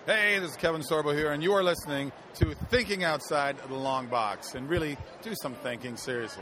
Hey, this is Kevin Sorbo here, and you are listening to Thinking Outside the Long Box. And really, do some thinking, seriously.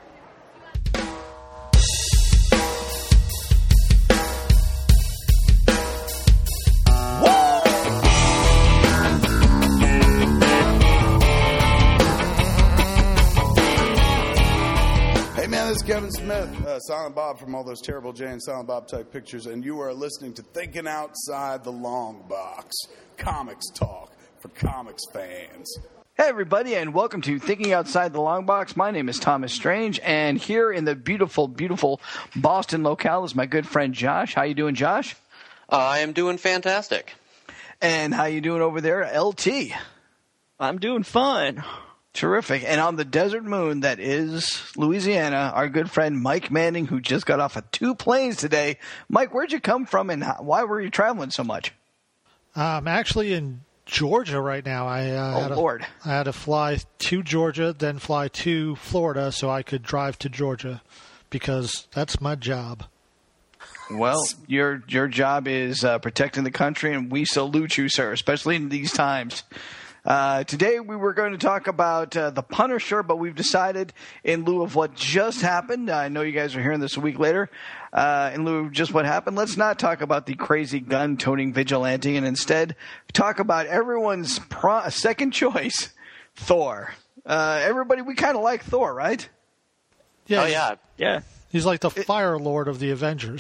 Hey man, this is Kevin Smith, Silent Bob from all those terrible Jay and Silent Bob type pictures, and you are listening to Thinking Outside the Long Box. Comics talk for comics fans. Hey everybody, and welcome to Thinking Outside the Long Box. My name is Thomas Strange, and here in the beautiful, beautiful Boston locale is my good friend Josh. How you doing, Josh? I am doing fantastic. And how you doing over there, LT? I'm doing fine. Terrific. And on the desert moon that is Louisiana, our good friend Mike Manning, who just got off of 2 planes today. Mike, where'd you come from, and why were you traveling so much? I'm actually in Georgia right now. I had to fly to Georgia, then fly to Florida so I could drive to Georgia because that's my job. Well, your job is protecting the country, and we salute you, sir, especially in these times. Today we were going to talk about The Punisher, but we've decided, in lieu of what just happened, I know you guys are hearing this a week later, in lieu of just what happened, let's not talk about the crazy gun-toting vigilante and instead talk about everyone's second choice, Thor. Everybody, we kind of like Thor, right? Yeah, Oh, yeah. Yeah. He's like the Fire Lord of the Avengers.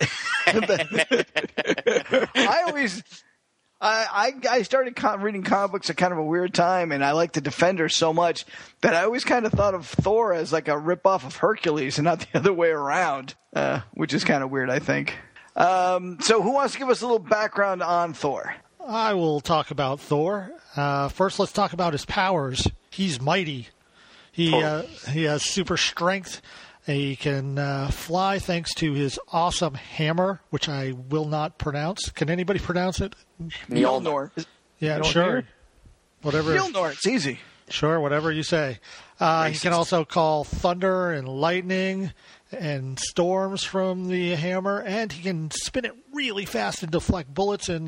I started reading comic books at kind of a weird time, and I like the Defender so much that I always kind of thought of Thor as like a ripoff of Hercules and not the other way around, which is kind of weird, I think. So who wants to give us a little background on Thor? I will talk about Thor. First, let's talk about his powers. He's mighty. He has super strength. He can fly thanks to his awesome hammer, which I will not pronounce. Can anybody pronounce it? Mjolnir. Yeah, sure. Whatever. Mjolnir, it's easy. Sure, whatever you say. He can also call thunder and lightning and storms from the hammer, and he can spin it really fast and deflect bullets, and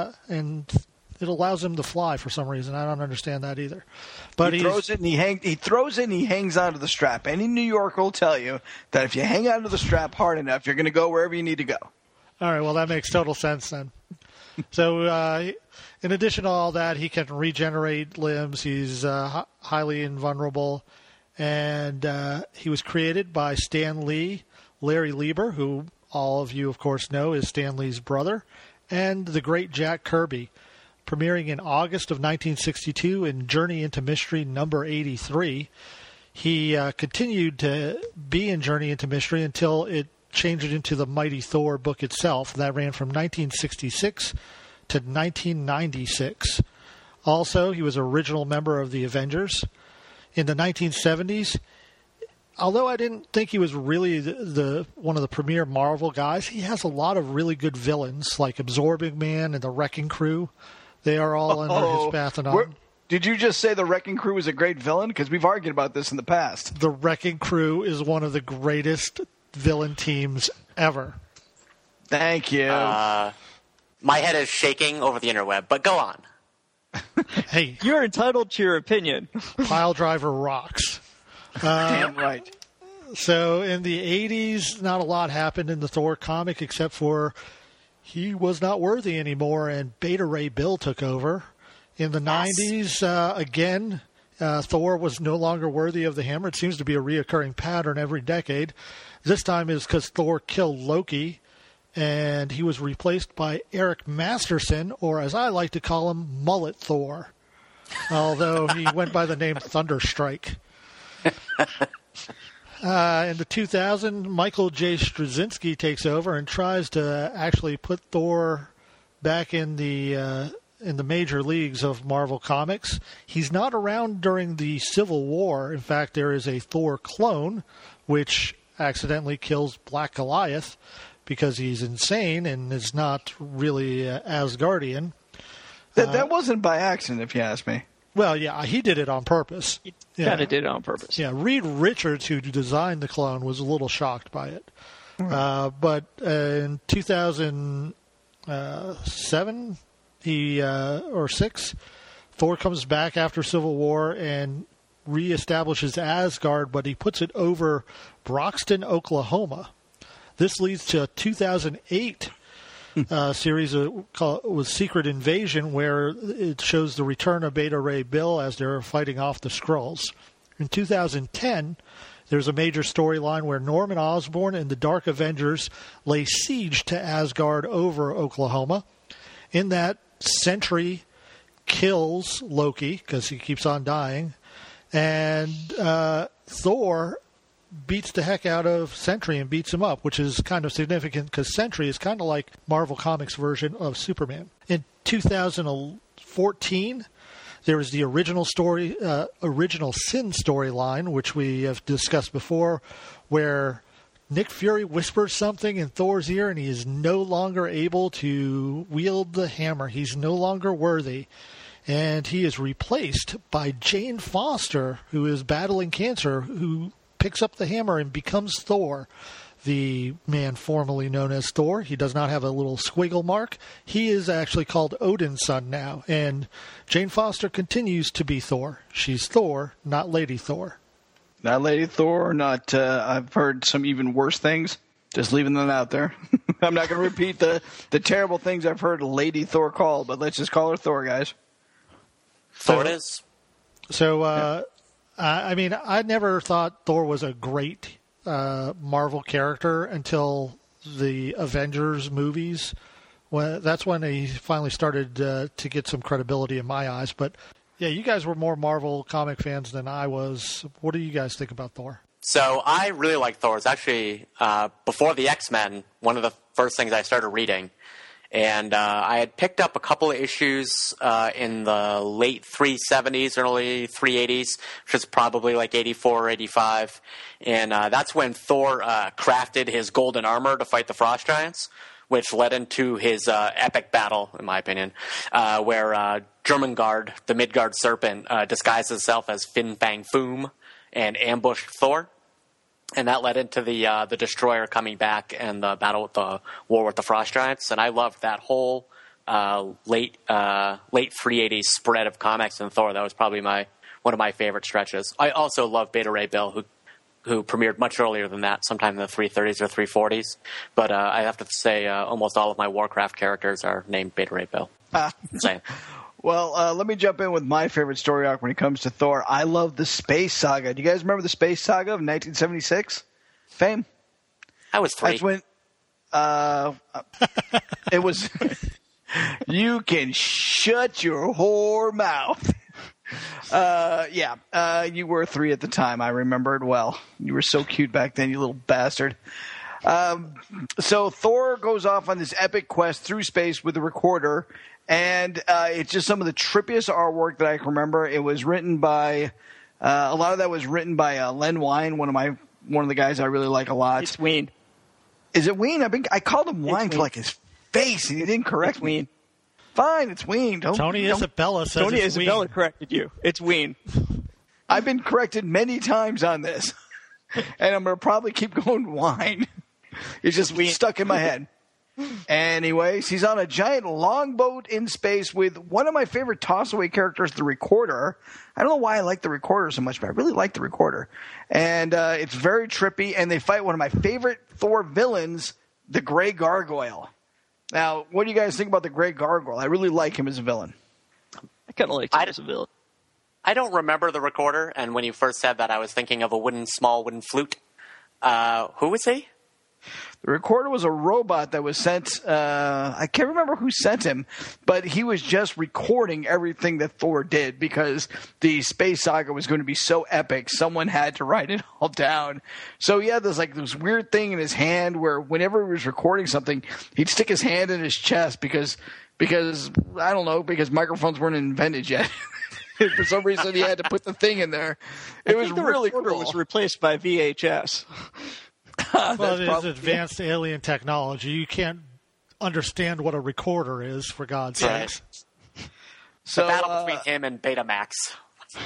it allows him to fly for some reason. I don't understand that either. But he throws it and he hangs onto the strap. Any New Yorker will tell you that if you hang onto the strap hard enough, you're going to go wherever you need to go. All right, well, that makes total sense then. So in addition to all that, he can regenerate limbs. He's highly invulnerable. And he was created by Stan Lee, Larry Lieber, who all of you, of course, know is Stan Lee's brother, and the great Jack Kirby. Premiering in August of 1962 in Journey into Mystery number 83. He continued to be in Journey into Mystery until it changed it into the Mighty Thor book itself. That ran from 1966 to 1996. Also, he was an original member of the Avengers. In the 1970s, although I didn't think he was really the one of the premier Marvel guys, he has a lot of really good villains like Absorbing Man and the Wrecking Crew. They are all under his baton. Did you just say the Wrecking Crew is a great villain? Because we've argued about this in the past. The Wrecking Crew is one of the greatest villain teams ever. Thank you. My head is shaking over the interweb, but go on. Hey, You're entitled to your opinion. Piledriver rocks. Damn right. So in the 80s, not a lot happened in the Thor comic except for he was not worthy anymore, and Beta Ray Bill took over. In the 90s, again, Thor was no longer worthy of the hammer. It seems to be a reoccurring pattern every decade. This time is because Thor killed Loki, and he was replaced by Eric Masterson, or as I like to call him, Mullet Thor, although he went by the name Thunderstrike. In the 2000s, Michael J. Straczynski takes over and tries to actually put Thor back in the major leagues of Marvel Comics. He's not around during the Civil War. In fact, there is a Thor clone, which accidentally kills Black Goliath because he's insane and is not really Asgardian. That wasn't by accident, if you ask me. Well, yeah, he did it on purpose. He kind of did it on purpose. Yeah, Reed Richards, who designed the clone, was a little shocked by it. Right. But in 2007, or 6, Thor comes back after Civil War and reestablishes Asgard, but he puts it over Broxton, Oklahoma. This leads to a 2008 series was Secret Invasion, where it shows the return of Beta Ray Bill as they're fighting off the Skrulls. In 2010, there's a major storyline where Norman Osborn and the Dark Avengers lay siege to Asgard over Oklahoma. In that, Sentry kills Loki because he keeps on dying, and Thor beats the heck out of Sentry and beats him up, which is kind of significant because Sentry is kind of like Marvel Comics' version of Superman. In 2014, there was the original Sin storyline, which we have discussed before, where Nick Fury whispers something in Thor's ear and he is no longer able to wield the hammer. He's no longer worthy. And he is replaced by Jane Foster, who is battling cancer, who picks up the hammer and becomes Thor, the man formerly known as Thor. He does not have a little squiggle mark. He is actually called Odin's son now, and Jane Foster continues to be Thor. She's Thor, not Lady Thor. Not Lady Thor, not, I've heard some even worse things. Just leaving them out there. I'm not going to repeat the terrible things I've heard Lady Thor called, but let's just call her Thor, guys. Thor it is. So, I mean, I never thought Thor was a great Marvel character until the Avengers movies. That's when he finally started to get some credibility in my eyes. But, yeah, you guys were more Marvel comic fans than I was. What do you guys think about Thor? So I really like Thor. It's actually, before the X-Men, one of the first things I started reading. And I had picked up a couple of issues in the late 370s, early 380s, which is probably like 84 or 85. And that's when Thor crafted his golden armor to fight the Frost Giants, which led into his epic battle, in my opinion, where Jormungand, the Midgard serpent, disguised himself as Fin Fang Foom and ambushed Thor. And that led into the Destroyer coming back and the battle with the war with the Frost Giants. And I loved that whole late 380s spread of comics in Thor. That was probably one of my favorite stretches. I also love Beta Ray Bill, who premiered much earlier than that, sometime in the 330s or 340s. But I have to say almost all of my Warcraft characters are named Beta Ray Bill. Same. Well, let me jump in with my favorite story arc when it comes to Thor. I love the Space Saga. Do you guys remember the Space Saga of 1976? Fame? I was 3. That's when it was you can shut your whore mouth. You were 3 at the time. I remember it well. You were so cute back then, you little bastard. So Thor goes off on this epic quest through space with the Recorder. And it's just some of the trippiest artwork that I can remember. It was written by a lot of that was written by Len Wein, one of the guys I really like a lot. It's Wein. Is it Wein? I called him Wein for like his face, and he didn't correct me. Wein. Fine, it's Wein. Tony Isabella says Tony it's Isabella Wein. corrected you. It's Wein. I've been corrected many times on this, and I'm going to probably keep going Wine. It's just stuck in my head. Anyways, he's on a giant longboat in space with one of my favorite toss-away characters, the Recorder. I don't know why I like the Recorder so much, but I really like the Recorder. And it's very trippy, and they fight one of my favorite Thor villains, the Grey Gargoyle. Now, what do you guys think about the Grey Gargoyle? I really like him as a villain. I kind of like him as a villain. I don't remember the Recorder, and when you first said that, I was thinking of a small wooden flute. Who was he? The Recorder was a robot that was sent, I can't remember who sent him, but he was just recording everything that Thor did because the Space Saga was going to be so epic, someone had to write it all down. So he had this weird thing in his hand where whenever he was recording something, he'd stick his hand in his chest because I don't know, because microphones weren't invented yet. For some reason, he had to put the thing in there. It was really cool. The Recorder was replaced by VHS. Well, it is advanced alien technology. You can't understand what a recorder is, for God's sakes. So, the battle between him and Betamax.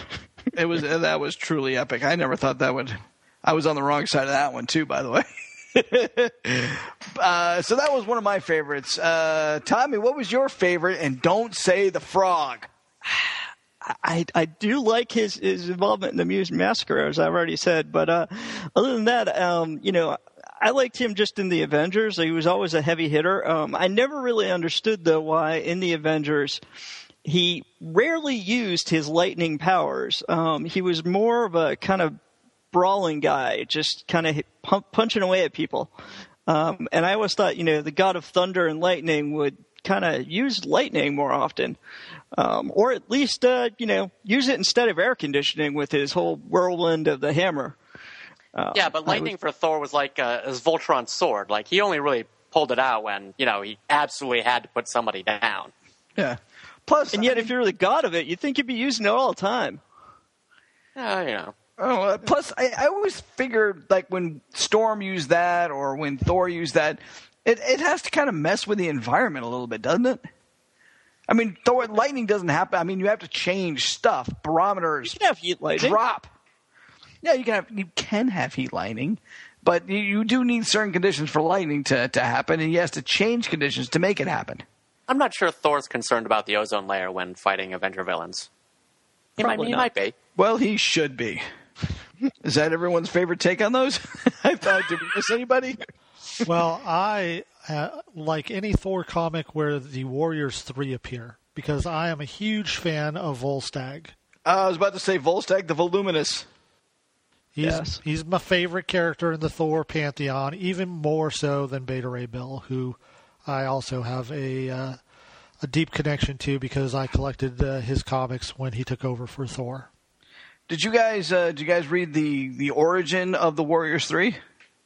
That was truly epic. I never thought that would. I was on the wrong side of that one too, by the way. So that was one of my favorites. Tommy, what was your favorite? And don't say the frog. I do like his involvement in the Muse Massacre, as I've already said. But other than that, I liked him just in the Avengers. He was always a heavy hitter. I never really understood, though, why in the Avengers he rarely used his lightning powers. He was more of a kind of brawling guy, just kind of punching away at people. And I always thought, the god of thunder and lightning would kind of use lightning more often. Or at least, use it instead of air conditioning with his whole whirlwind of the hammer. Yeah, but lightning for Thor was like his Voltron's sword. Like, he only really pulled it out when, he absolutely had to put somebody down. Yeah. Plus, and yet if you're the god of it, you'd think you'd be using it all the time. Plus, I always figured, like, when Storm used that or when Thor used that, it has to kind of mess with the environment a little bit, doesn't it? I mean, lightning doesn't happen. I mean, you have to change stuff. Barometers you can have heat lightning. Drop. Yeah, you can have heat lightning, but you do need certain conditions for lightning to happen, and he has to change conditions to make it happen. I'm not sure Thor's concerned about the ozone layer when fighting Avenger villains. He might be. Well, he should be. Is that everyone's favorite take on those? I thought, did we miss anybody? Well, I like any Thor comic where the Warriors 3 appear, because I am a huge fan of Volstagg. I was about to say Volstagg the Voluminous. He's my favorite character in the Thor pantheon, even more so than Beta Ray Bill, who I also have a deep connection to because I collected his comics when he took over for Thor. Did you guys read the origin of the Warriors 3?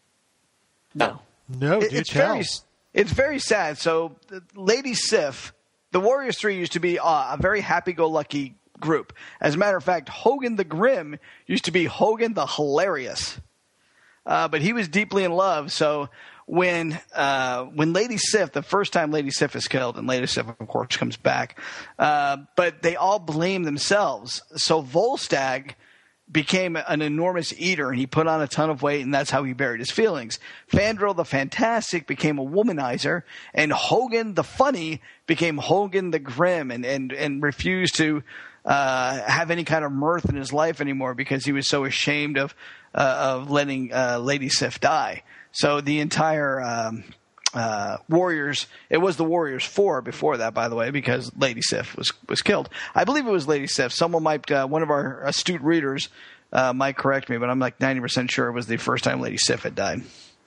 No. No, it's very sad. So, Lady Sif, the Warriors 3 used to be a very happy-go-lucky group. As a matter of fact, Hogan the Grim used to be Hogan the Hilarious. But he was deeply in love. So when Lady Sif, the first time Lady Sif is killed, and Lady Sif, of course, comes back, but they all blame themselves. So Volstagg became an enormous eater, and he put on a ton of weight, and that's how he buried his feelings. Fandral the Fantastic became a womanizer, and Hogan the Funny became Hogan the Grim, and refused to have any kind of mirth in his life anymore because he was so ashamed of letting Lady Sif die. So the entire Warriors, it was the Warriors 4 before that, by the way, because Lady Sif was killed. I believe it was Lady Sif. Someone might, one of our astute readers might correct me, but I'm like 90% sure it was the first time Lady Sif had died.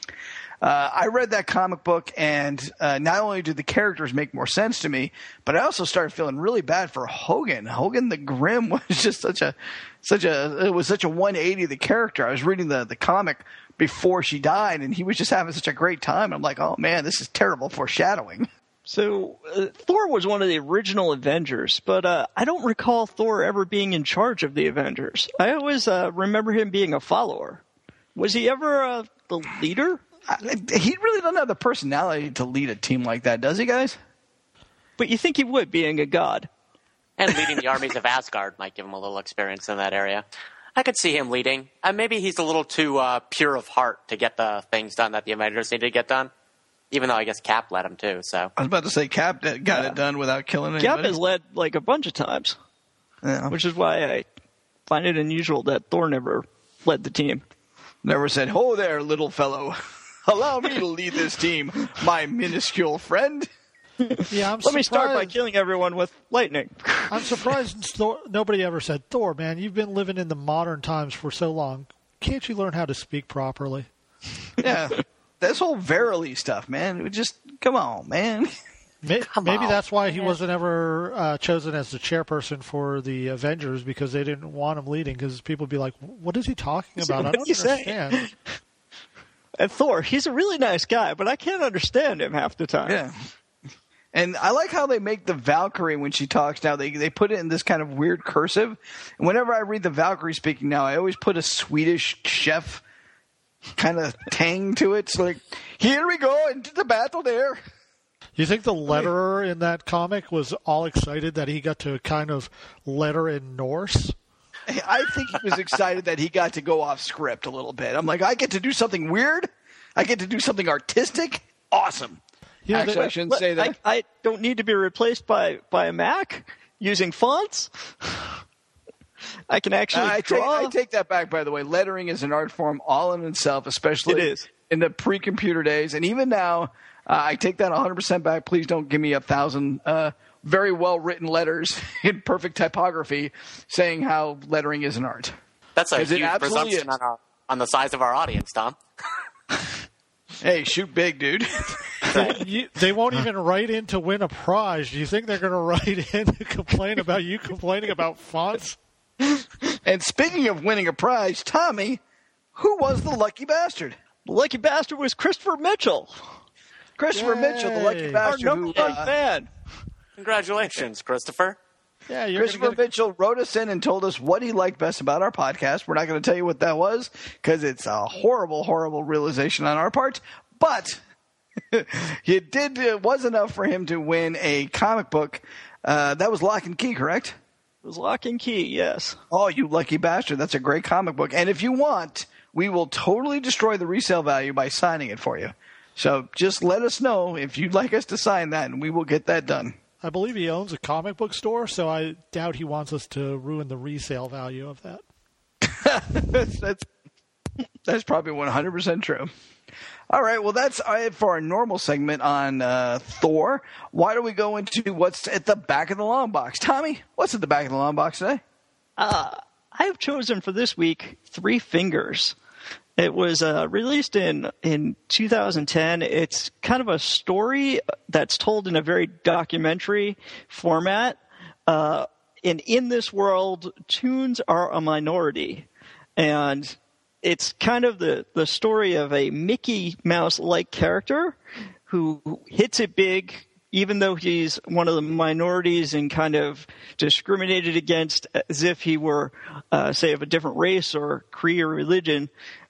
I read that comic book, and not only did the characters make more sense to me, but I also started feeling really bad for Hogan. Hogan the Grim was just such a 180 of the character. I was reading the comic before she died, and he was just having such a great time. I'm like, oh man, this is terrible foreshadowing. So Thor was one of the original Avengers, but I don't recall Thor ever being in charge of the Avengers. I always remember him being a follower. Was he ever the leader? He really doesn't have the personality to lead a team like that, does he, guys? But you think he would, being a god. And leading the armies of Asgard might give him a little experience in that area. I could see him leading. Maybe he's a little too pure of heart to get the things done that the Avengers need to get done. Even though I guess Cap let him too. So I was about to say Cap got it done without killing anybody. Cap has led like a bunch of times, which is why I find it unusual that Thor never led the team. Never said, "Ho there, little fellow. Allow me to lead this team, my minuscule friend." Yeah, Let me start by killing everyone with lightning. I'm surprised nobody ever said, Thor, man, you've been living in the modern times for so long. Can't you learn how to speak properly? Yeah, this whole Verily stuff, man. Just come on, man. Maybe that's why he wasn't ever chosen as the chairperson for the Avengers, because they didn't want him leading, because people would be like, what is he talking about? I don't understand. And Thor, he's a really nice guy, but I can't understand him half the time. Yeah. And I like how they make the Valkyrie when she talks now. They put it in this kind of weird cursive. And whenever I read the Valkyrie speaking now, I always put a Swedish chef kind of tang to it. So like, here we go into the battle there. You think the letterer in that comic was all excited that he got to kind of letter in Norse? I think he was excited that he got to go off script a little bit. I'm like, I get to do something weird? I get to do something artistic. Awesome. Yeah, Actually, I shouldn't say that. I don't need to be replaced by a Mac using fonts. I can actually draw. I take that back, by the way. Lettering is an art form all in itself, especially It is. in the pre-computer days. And even now, I take that 100% back. Please don't give me 1,000 very well-written letters in perfect typography saying how lettering is an art. That's a 'Cause it huge absolutely presumption on the size of our audience, Tom. Hey, shoot big, dude. They won't even write in to win a prize. Do you think they're going to write in to complain about you complaining about fonts? And speaking of winning a prize, Tommy, who was the lucky bastard? The lucky bastard was Christopher Mitchell, Christopher Mitchell, the lucky Yay. our bastard. number Who, one fan. Congratulations, Christopher. Yeah, you're Christopher going to Mitchell wrote us in and told us what he liked best about our podcast. We're not going to tell you what that was because it's a horrible, horrible realization on our part. But it was enough for him to win a comic book. That was Lock and Key, correct? It was Lock and Key, yes. Oh, you lucky bastard. That's a great comic book. And if you want, we will totally destroy the resale value by signing it for you. So just let us know if you'd like us to sign that, and we will get that done. I believe he owns a comic book store, so I doubt he wants us to ruin the resale value of that. That's probably 100% true. All right, well, that's it for our normal segment on Thor. Why don't we go into what's at the back of the long box? Tommy, what's at the back of the long box today? I have chosen for this week Three Fingers. It was released in 2010. It's kind of a story that's told in a very documentary format. And in this world, toons are a minority. And it's kind of the story of a Mickey Mouse-like character who hits it big, even though he's one of the minorities and kind of discriminated against as if he were, say, of a different race or creed or religion.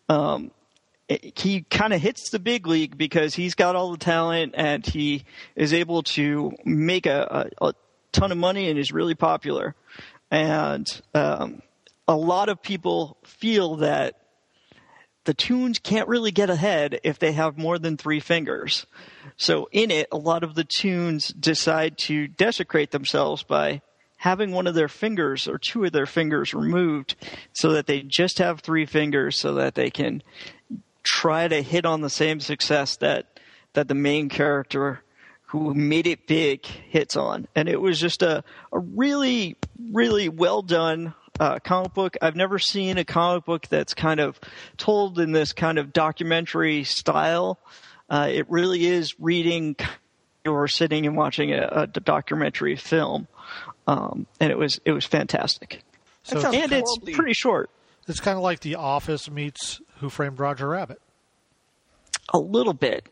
He kind of hits the big league because he's got all the talent and he is able to make a ton of money and is really popular. And a lot of people feel that the toons can't really get ahead if they have more than three fingers. So in it, a lot of the toons decide to desecrate themselves by having one of their fingers or two of their fingers removed so that they just have three fingers so that they can try to hit on the same success that the main character who made it big hits on. And it was just a really, really well done comic book. I've never seen a comic book that's kind of told in this kind of documentary style. It really is reading or sitting and watching a documentary film. And it was fantastic. So And it's pretty short. it's kind of like The Office meets Who Framed Roger Rabbit. A little bit.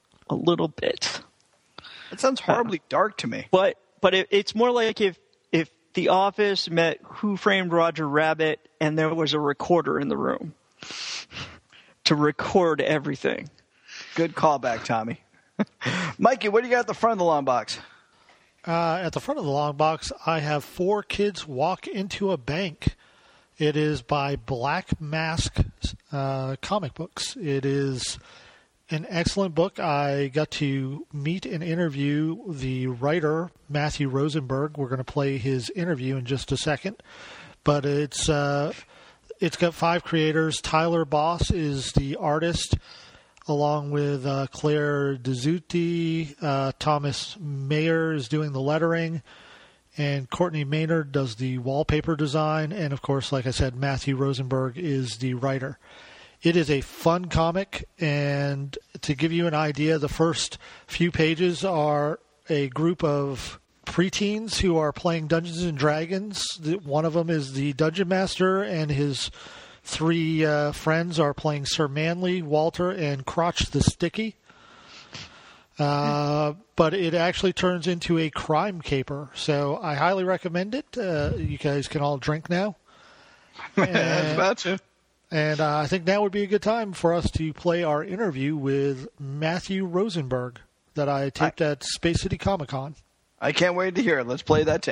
That sounds horribly dark to me. But it's more like if The Office met Who Framed Roger Rabbit and there was a recorder in the room to record everything. Good callback, Tommy. Mikey, what do you got at the front of the long box? At the front of the long box, I have Four Kids Walk Into a Bank. It is by Black Mask Comic Books. It is an excellent book. I got to meet and interview the writer, Matthew Rosenberg. We're going to play his interview in just a second. But it's got five creators. Tyler Boss is the artist, along with Claire Dezzutti. Thomas Mayer is doing the lettering. And Courtney Maynard does the wallpaper design. And, of course, like I said, Matthew Rosenberg is the writer. It is a fun comic, and to give you an idea, the first few pages are a group of preteens who are playing Dungeons & Dragons. One of them is the Dungeon Master, and his three friends are playing Sir Manley, Walter, and Crotch the Sticky. But it actually turns into a crime caper, so I highly recommend it. You guys can all drink now. I was about to. And I think now would be a good time for us to play our interview with Matthew Rosenberg that I taped at Space City Comic Con. I can't wait to hear it. Let's play that tape.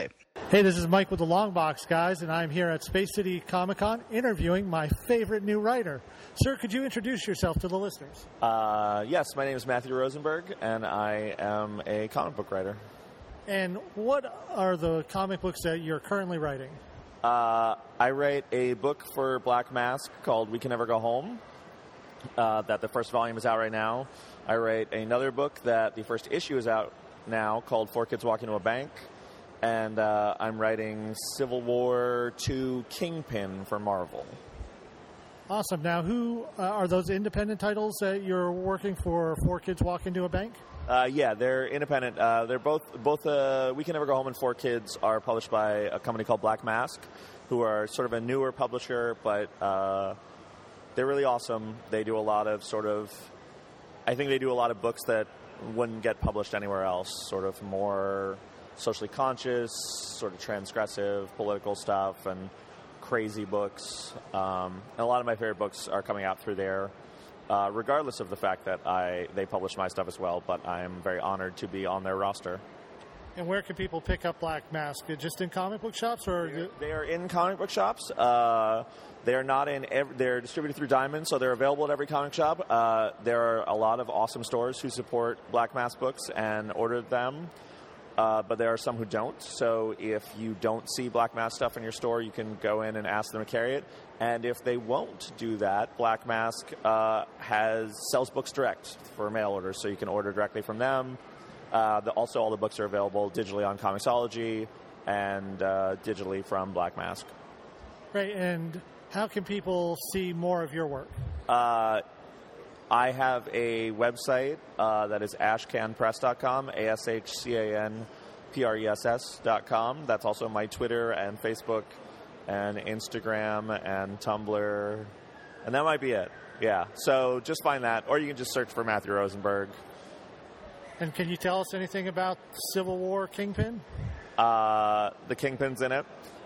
Hey, this is Mike with the Long Box, guys, and I'm here at Space City Comic-Con interviewing my favorite new writer. Sir, could you introduce yourself to the listeners? Yes, my name is Matthew Rosenberg, and I am a comic book writer. And what are the comic books that you're currently writing? I write a book for Black Mask called We Can Never Go Home, that the first volume is out right now. I write another book that the first issue is out now called Four Kids Walk Into a Bank. And I'm writing Civil War II Kingpin for Marvel. Awesome. Now, who are those independent titles that you're working for? Four Kids Walk Into a Bank? Yeah, they're independent. They're both We Can Never Go Home and Four Kids are published by a company called Black Mask, who are sort of a newer publisher, but they're really awesome. They do a lot of I think they do a lot of books that wouldn't get published anywhere else, sort of more socially conscious, sort of transgressive, political stuff, and crazy books. And a lot of my favorite books are coming out through there, regardless of the fact that they publish my stuff as well, but I'm very honored to be on their roster. And where can people pick up Black Mask? Just in comic book shops? They are in comic book shops. They're not in. They're distributed through Diamond, so they're available at every comic shop. There are a lot of awesome stores who support Black Mask books and order them. But there are some who don't. So if you don't see Black Mask stuff in your store, you can go in and ask them to carry it. And if they won't do that, Black Mask sells books direct for mail orders, so you can order directly from them. Also, all the books are available digitally on Comixology and digitally from Black Mask. Right. And how can people see more of your work? I have a website that is ashcanpress.com, ASHCANPRESS.com. That's also my Twitter and Facebook and Instagram and Tumblr. And that might be it. Yeah. So just find that. Or you can just search for Matthew Rosenberg. And can you tell us anything about Civil War Kingpin? The Kingpin's in it.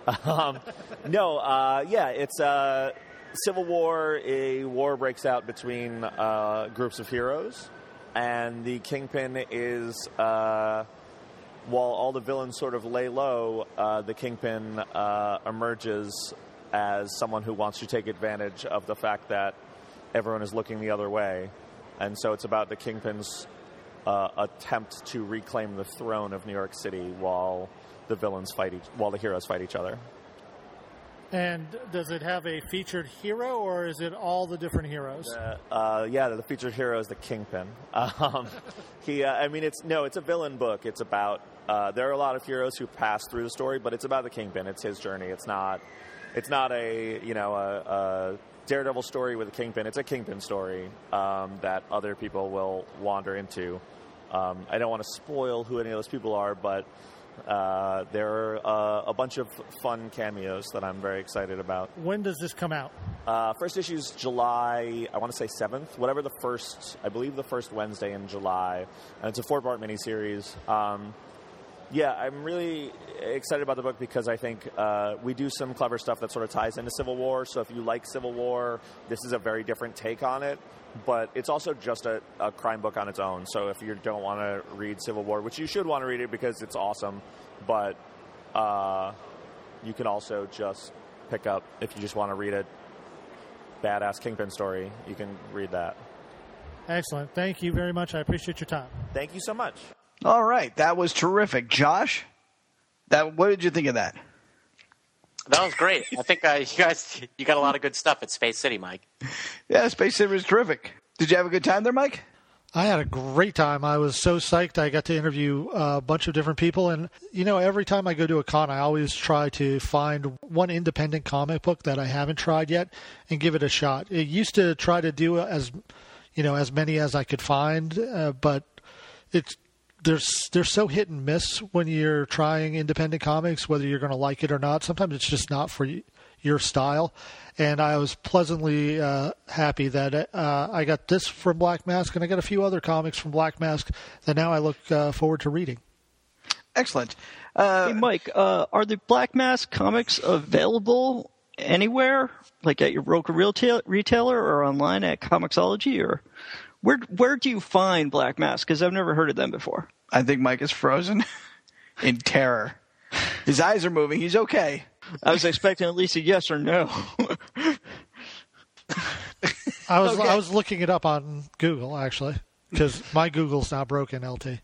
It's Civil War. A war breaks out between groups of heroes, and the Kingpin is, while all the villains sort of lay low, the Kingpin emerges as someone who wants to take advantage of the fact that everyone is looking the other way. And so it's about the Kingpin's attempt to reclaim the throne of New York City while the heroes fight each other. And does it have a featured hero, or is it all the different heroes? The featured hero is the Kingpin. It's a villain book. It's about there are a lot of heroes who pass through the story, but it's about the Kingpin. It's his journey. It's not a Daredevil story with a Kingpin. It's a Kingpin story that other people will wander into. I don't want to spoil who any of those people are, but there are a bunch of fun cameos that I'm very excited about. When does this come out? First issue is July, I want to say 7th, I believe the first Wednesday in July. And it's a 4-part miniseries. I'm really excited about the book because I think we do some clever stuff that sort of ties into Civil War. So if you like Civil War, this is a very different take on it. But it's also just a crime book on its own. So if you don't want to read Civil War, which you should want to read it because it's awesome, but you can also just pick up, if you just want to read a badass Kingpin story, you can read that. Excellent. Thank you very much. I appreciate your time. Thank you so much. All right. That was terrific. Josh, what did you think of that? That was great. I think you got a lot of good stuff at Space City, Mike. Yeah, Space City was terrific. Did you have a good time there, Mike? I had a great time. I was so psyched. I got to interview a bunch of different people. And, every time I go to a con, I always try to find one independent comic book that I haven't tried yet and give it a shot. I used to try to do as many as I could find, but they're so hit and miss when you're trying independent comics, whether you're going to like it or not. Sometimes it's just not for your style. And I was pleasantly happy that I got this from Black Mask, and I got a few other comics from Black Mask that now I look forward to reading. Excellent. Hey, Mike, are the Black Mask comics available anywhere, like at your local retailer or online at Comixology? Or where do you find Black Mask? Because I've never heard of them before. I think Mike is frozen in terror. His eyes are moving. He's okay. I was expecting at least a yes or no. I was looking it up on Google, actually, because my Google's now broken, LT.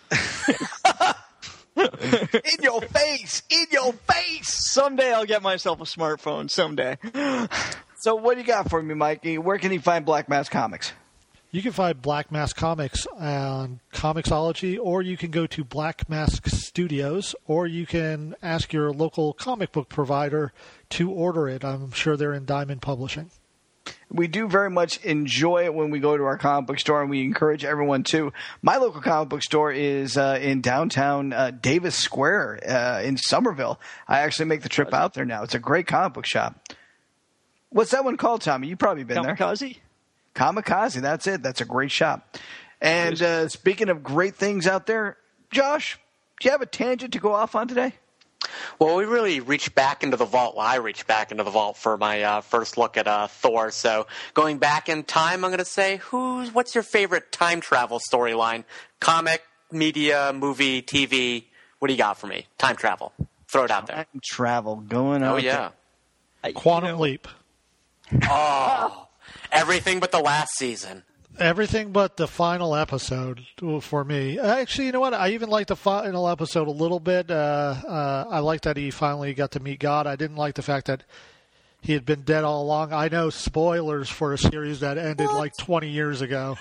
In your face! In your face! Someday I'll get myself a smartphone. Someday. So what do you got for me, Mikey? Where can he find Black Mass Comics? You can find Black Mask Comics on Comixology, or you can go to Black Mask Studios, or you can ask your local comic book provider to order it. I'm sure they're in Diamond Publishing. We do very much enjoy it when we go to our comic book store, and we encourage everyone to. My local comic book store is in downtown Davis Square in Somerville. I actually make the trip out there now. It's a great comic book shop. What's that one called, Tommy? You've probably been there. Kamikaze, that's it. That's a great shop. And speaking of great things out there, Josh, do you have a tangent to go off on today? Well, we really reached back into the vault. Well, I reached back into the vault for my first look at Thor. So going back in time, I'm going to say, what's your favorite time travel storyline? Comic, media, movie, TV? What do you got for me? Time travel. Throw it out there. Time travel going on. Oh, yeah. Quantum Leap. Oh, everything but the last season. Everything but the final episode for me. Actually, you know what? I even liked the final episode a little bit. I liked that he finally got to meet God. I didn't like the fact that he had been dead all along. I know spoilers for a series that ended like 20 years ago.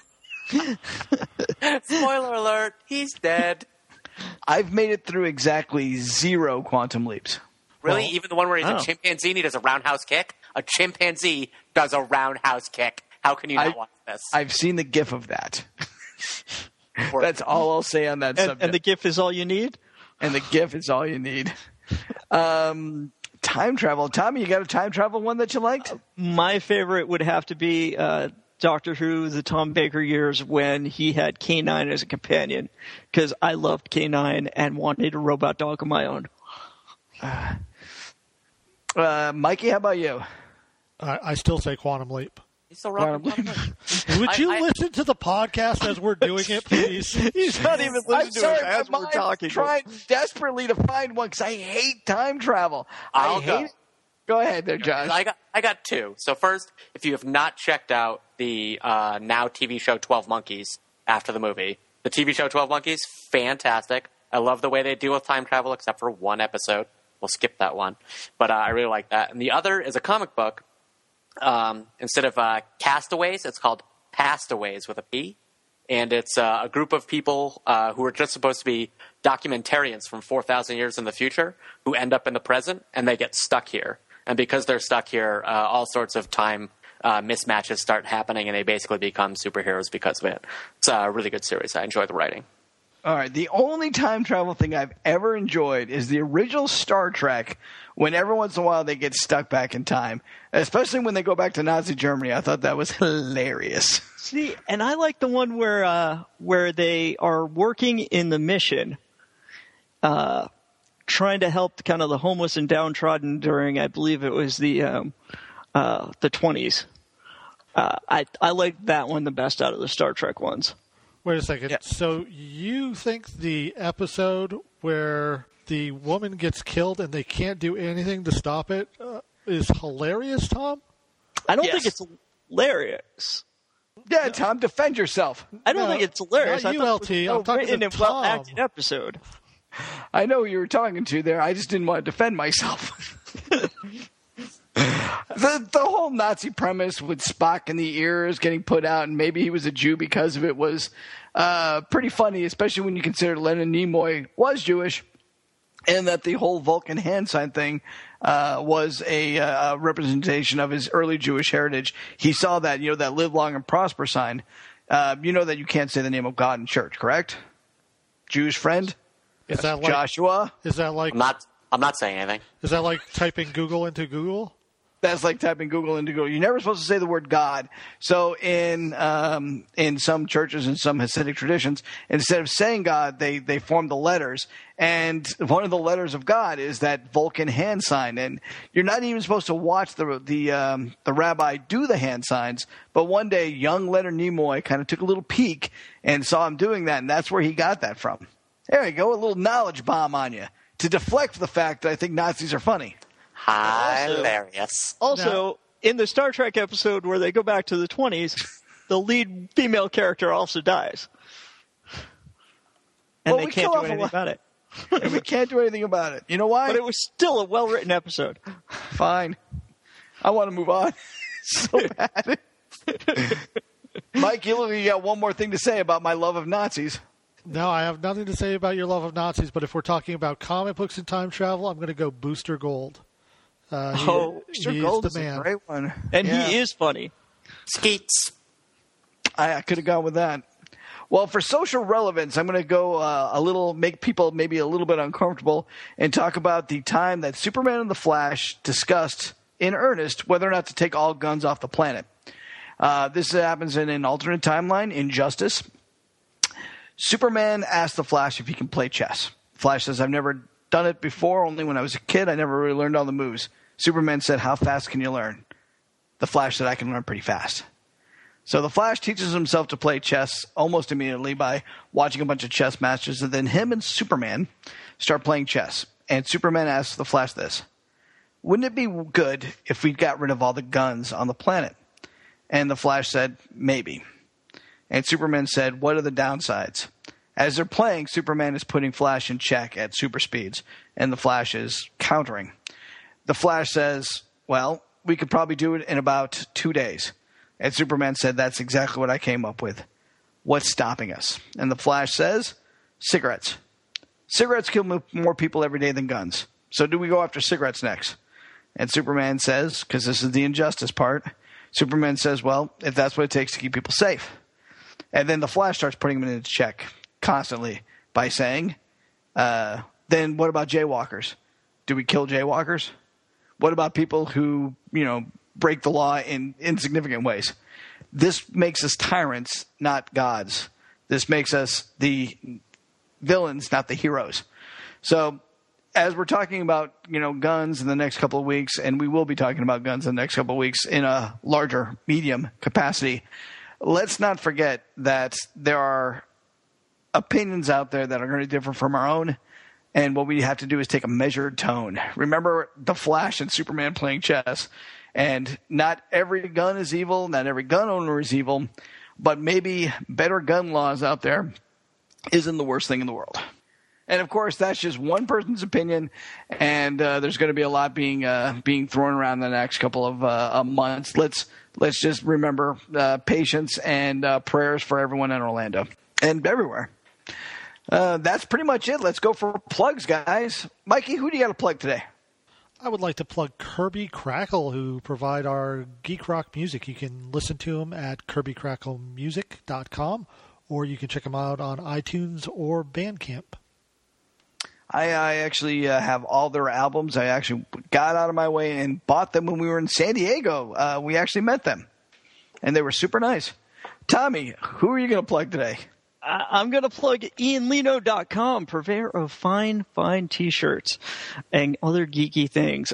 Spoiler alert, he's dead. I've made it through exactly 0 quantum leaps. Really? Even the one where he's a chimpanzee and he does a roundhouse kick? A chimpanzee does a roundhouse kick. How can you not watch this? I've seen the GIF of that. That's all I'll say on that subject. And the GIF is all you need? And the GIF is all you need. Time travel. Tommy, you got a time travel one that you liked? My favorite would have to be Doctor Who, the Tom Baker years, when he had K9 as a companion, because I loved K9 and wanted a robot dog of my own. Mikey, how about you? I still say Quantum Leap. He's still rocking. Would you listen to the podcast as we're doing it, please? He's not even listening to it as we're talking. I'm trying desperately to find one because I hate time travel. I hate it. Go ahead there, Josh. I got 2. So first, if you have not checked out the now TV show 12 Monkeys after the movie, the TV show 12 Monkeys, fantastic. I love the way they deal with time travel except for one episode. We'll skip that one. But I really like that. And the other is a comic book. Instead of Castaways, it's called Pastaways with a P. And it's a group of people who are just supposed to be documentarians from 4,000 years in the future who end up in the present, and they get stuck here. And because they're stuck here, all sorts of time mismatches start happening, and they basically become superheroes because of it. It's a really good series. I enjoy the writing. All right, the only time travel thing I've ever enjoyed is the original Star Trek, when every once in a while they get stuck back in time, especially when they go back to Nazi Germany. I thought that was hilarious. See, and I like the one where they are working in the mission, trying to help kind of the homeless and downtrodden during, I believe it was the 20s. I like that one the best out of the Star Trek ones. Wait a second. Yeah. So you think the episode where the woman gets killed and they can't do anything to stop it is hilarious, Tom? I don't think it's hilarious. Yeah, Tom, defend yourself. I don't think it's hilarious. Not you, LT. I'm talking to Tom. Well-acted episode. I know who you were talking to there. I just didn't want to defend myself. The whole Nazi premise with Spock in the ears getting put out, and maybe he was a Jew because of it, was pretty funny, especially when you consider Leonard Nimoy was Jewish, and that the whole Vulcan hand sign thing was a representation of his early Jewish heritage. He saw that, that live long and prosper sign. You know that you can't say the name of God in church, correct? Jewish friend? Is that like Joshua? Is that like I'm not saying anything. Is that like typing Google into Google? That's like typing Google into Google. You're never supposed to say the word God. So in some churches and some Hasidic traditions, instead of saying God, they form the letters. And one of the letters of God is that Vulcan hand sign. And you're not even supposed to watch the rabbi do the hand signs. But one day, young Leonard Nimoy kind of took a little peek and saw him doing that, and that's where he got that from. There you go, a little knowledge bomb on you. to deflect the fact that I think Nazis are funny. Hilarious. Also, in the Star Trek episode where they go back to the 20s, the lead female character also dies. And they can't do anything about it. And we can't do anything about it. You know why? But it was still a well-written episode. Fine. I want to move on so bad. Mike, you got one more thing to say about my love of Nazis. No, I have nothing to say about your love of Nazis, but if we're talking about comic books and time travel, I'm going to go Booster Gold. Booster Gold is a great one. And he is funny. Skeets. I could have gone with that. Well, for social relevance, I'm going to go make people maybe a little bit uncomfortable and talk about the time that Superman and the Flash discussed in earnest whether or not to take all guns off the planet. This happens in an alternate timeline, Injustice. Superman asked the Flash if he can play chess. Flash says, I've never done it before, only when I was a kid. I never really learned all the moves. Superman said, how fast can you learn? The Flash said, I can learn pretty fast. So the Flash teaches himself to play chess almost immediately by watching a bunch of chess matches, and then him and Superman start playing chess. And Superman asks the Flash this, wouldn't it be good if we got rid of all the guns on the planet? And the Flash said, maybe. And Superman said, what are the downsides? As they're playing, Superman is putting Flash in check at super speeds, and the Flash is countering. The Flash says, well, we could probably do it in about 2 days. And Superman said, that's exactly what I came up with. What's stopping us? And the Flash says, cigarettes. Cigarettes kill more people every day than guns. So do we go after cigarettes next? And Superman says, because this is the injustice part, Superman says, well, if that's what it takes to keep people safe. And then the Flash starts putting him into check constantly by saying, then what about jaywalkers? Do we kill jaywalkers? What about people who, break the law in insignificant ways? This makes us tyrants, not gods. This makes us the villains, not the heroes. So as we're talking about, guns in the next couple of weeks, and we will be talking about guns in the next couple of weeks in a larger, medium capacity, let's not forget that there are opinions out there that are going to differ from our own, and what we have to do is take a measured tone. Remember the Flash and Superman playing chess, and not every gun is evil, not every gun owner is evil, but maybe better gun laws out there isn't the worst thing in the world. And, of course, that's just one person's opinion, and there's going to be a lot being thrown around in the next couple of months. Let's just remember patience and prayers for everyone in Orlando and everywhere. That's pretty much it. Let's go for plugs, guys. Mikey, who do you got to plug today? I would like to plug Kirby Crackle, who provide our geek rock music. You can listen to them at kirbycracklemusic.com, or you can check them out on iTunes or Bandcamp. I actually have all their albums. I actually got out of my way and bought them when we were in San Diego. We actually met them, and they were super nice. Tommy, who are you going to plug today? I'm going to plug IanLino.com, purveyor of fine T-shirts and other geeky things.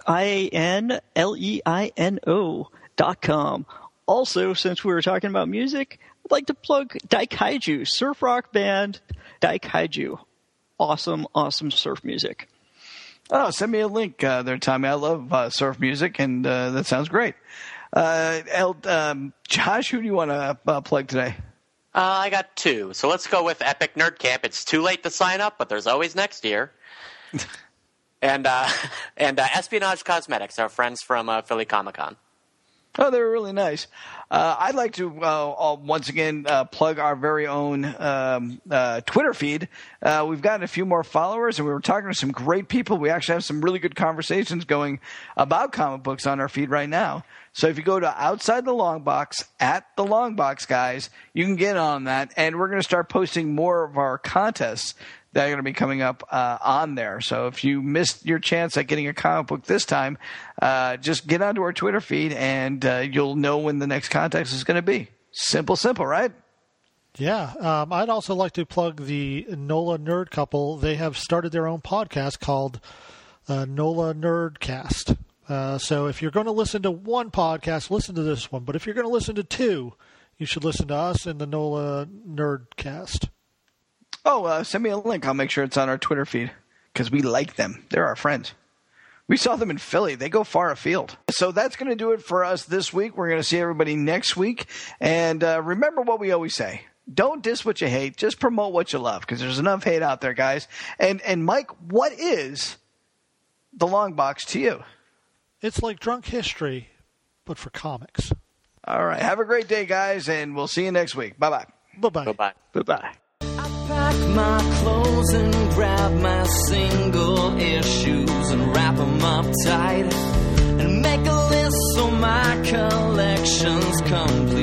IanLeino.com. Also, since we were talking about music, I'd like to plug Daikaiju, surf rock band Daikaiju. Awesome surf music. Oh, send me a link there, Tommy. I love surf music, and that sounds great. Josh, who do you want to plug today? I got two. So let's go with Epic Nerd Camp. It's too late to sign up, but there's always next year. and Espionage Cosmetics, our friends from Philly Comic-Con. Oh, they were really nice. I'd like to once again plug our very own Twitter feed. We've gotten a few more followers, and we were talking to some great people. We actually have some really good conversations going about comic books on our feed right now. So if you go to Outside the Long Box, at the Long Box guys, you can get on that, and we're going to start posting more of our contests that are going to be coming up on there. So if you missed your chance at getting a comic book this time, just get onto our Twitter feed, and you'll know when the next contest is going to be. Simple, right? Yeah. I'd also like to plug the NOLA Nerd Couple. They have started their own podcast called NOLA Nerdcast. So if you're going to listen to one podcast, listen to this one. But if you're going to listen to two, you should listen to us in the NOLA Nerdcast. Oh, send me a link. I'll make sure it's on our Twitter feed. because we like them. They're our friends. We saw them in Philly. They go far afield. So that's going to do it for us this week. We're going to see everybody next week. And remember what we always say. Don't diss what you hate. Just promote what you love, because there's enough hate out there, guys. And Mike, what is the long box to you? It's like Drunk History, but for comics. All right. Have a great day, guys, and we'll see you next week. Bye-bye. Bye-bye. Bye-bye. Bye-bye. I pack my clothes and grab my single issues and wrap them up tight and make a list so my collection's complete.